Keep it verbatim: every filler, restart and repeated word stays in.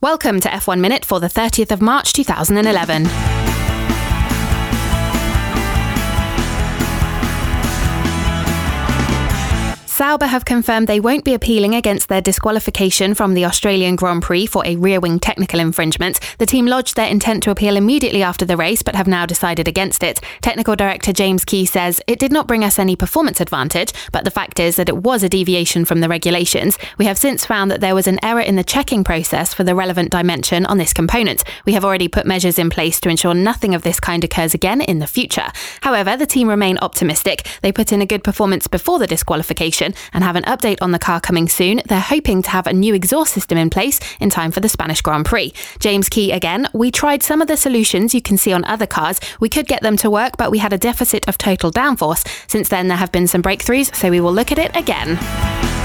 Welcome to F one Minute for the thirtieth of March two thousand eleven. Sauber have confirmed they won't be appealing against their disqualification from the Australian Grand Prix for a rear wing technical infringement. The team lodged their intent to appeal immediately after the race, but have now decided against it. Technical Director James Key says, "It did not bring us any performance advantage, but the fact is that it was a deviation from the regulations. We have since found that there was an error in the checking process for the relevant dimension on this component. We have already put measures in place to ensure nothing of this kind occurs again in the future." However, the team remain optimistic. They put in a good performance before the disqualification and have an update on the car coming soon. They're hoping to have a new exhaust system in place in time for the Spanish Grand Prix. James Key again, "We tried some of the solutions you can see on other cars. We could get them to work, but we had a deficit of total downforce. Since then, there have been some breakthroughs, so we will look at it again."